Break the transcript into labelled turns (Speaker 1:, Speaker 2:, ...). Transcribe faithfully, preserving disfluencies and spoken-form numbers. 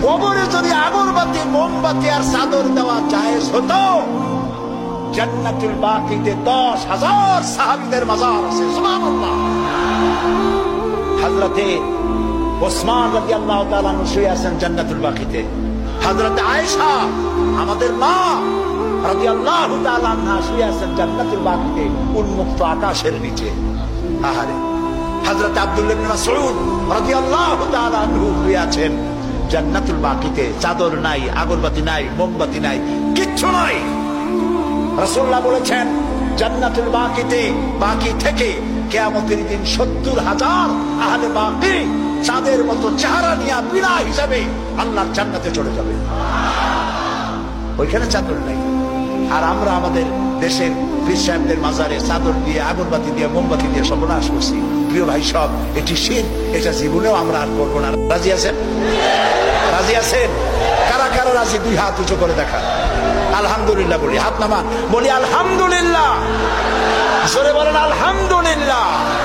Speaker 1: কবরে যদি আগরবাতি, মোমবাতি আর চাদর দেওয়া জায়েজ হতো, জান্নাতুল বাকিতে দশ হাজার সাহাবীদের মাজার আছে। সুবহানাল্লাহ। হযরতে ওসমান রাদিয়াল্লাহু তাআলা আনহু শুয়ে আছেন জান্নাতুল বাকিতে। হযরতে আয়েশা আমাদের মা রাদিয়াল্লাহু তাআলা আনহা শুয়ে আছেন জান্নাতুল বাকিতে, উন্মুক্ত আকাশের নিচে। আহারে, হযরতে আব্দুল্লাহ ইবনে মাসউদ রাদিয়াল্লাহু তাআলা আনহু শুয়ে আছেন জান্নাতুল বাকিতে। চাদর নাই, আগরবাতি নাই, মোমবাতি নাই, কিচ্ছু নাই। রাসূলুল্লাহ বলেছেন জান্নাতুল বাকিতে, বাকি থেকে কিয়ামতের দিন সত্তর হাজার আহলে বাকি চাঁদের মতো চেহারা নিয়ে বিনা হিসাবে আল্লাহর জান্নাতে চলে যাবে। ওইখানে চাদর নাই। আর আমরা আমাদের দেশের পীর সাহেবদের মাজারে চাদর দিয়ে, আগরবাতি দিয়ে, মোমবাতি দিয়ে সর্বনাশ করছি। প্রিয় ভাই সব, এটি শিরক, এটা জীবনেও আমরা আর করবো না। রাজি আছেন? রাজি আছেন? কারা কারা রাজি? দুই হাত উঁচু করে দেখা। আলহামদুলিল্লাহ বলি, হাত নামান, বলি আলহামদুলিল্লাহ। জোরে বলেন আলহামদুলিল্লাহ।